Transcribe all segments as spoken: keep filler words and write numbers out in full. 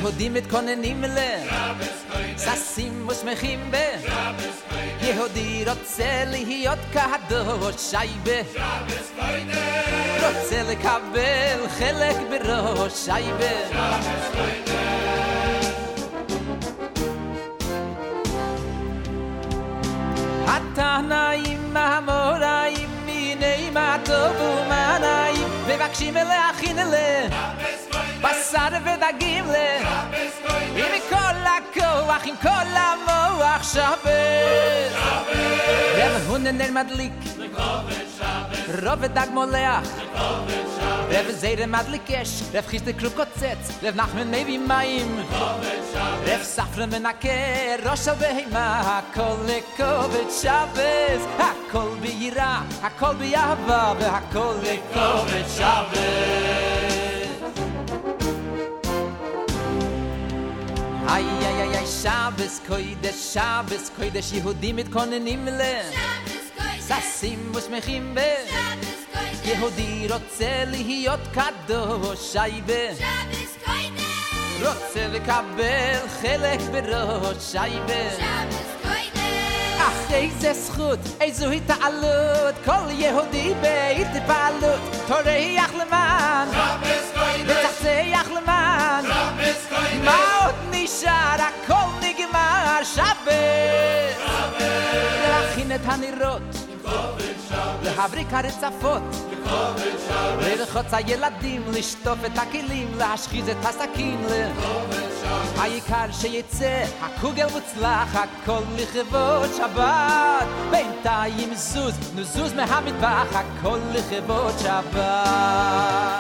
יהודים מתכוננים ל ששים ושמחים ב יהודי רוצה להיות קדוש שייבה רוצה לקבל חלק בראש שייבה התנאים המוראים מיני מה טוב ומה נעים מבקשים להכין ל בשר ודגים ל עם כל הכוח עם כל המוח שבת רב הוננר מדליק רוב ודג מולח רב זיירה מדליק אש רב חיסטר קרוב קוצץ רב נחמן מביא מים רב ספרה מנקה ראש הבהמה הכל לכובד שבת הכל ביראה הכל באהבה והכל לכובד שבת איי איי איי איי שבס קוידש שבס קוידש יהודים מתכוננים ל ששים ושמחים ב יהודי רוצה להיות קדוש שייבה רוצה לקבל חלק בראש שייבה אך איזה זכות איזו התעלות כל יהודי בהתפעלות טורח למען וצחצח למען מה עוד נשאר הכל נגמר שבת להכין את הנרות להבריק הרצפות לרחוץ הילדים לשטוף את הכלים להשחיז את הסכין העיקר שיצא הקוגל מוצלח הכל לכבוד שבת בינתיים זוז נזוז מהמטבח הכל לכבוד שבת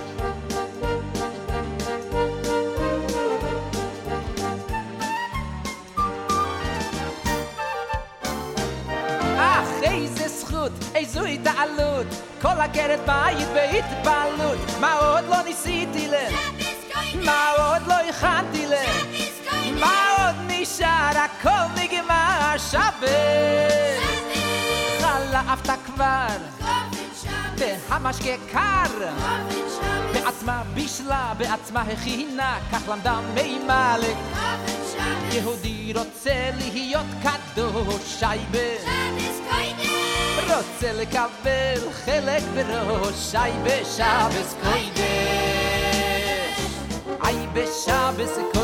איזה זכות, איזו התעלות כל עקרת בית בהתפעלות מה עוד לא ניסיתי ל מה עוד לא הכנתי ל מה עוד נשאר הכל נגמר שבת חלפת כבר והמשקה קר בעצמה בישלה בעצמה הכינה כך למדה מימלק יהודי רוצה להיות קדוש שייבה רוצה לקבל חלק בראש שייבה שבס קוידש איי בשבס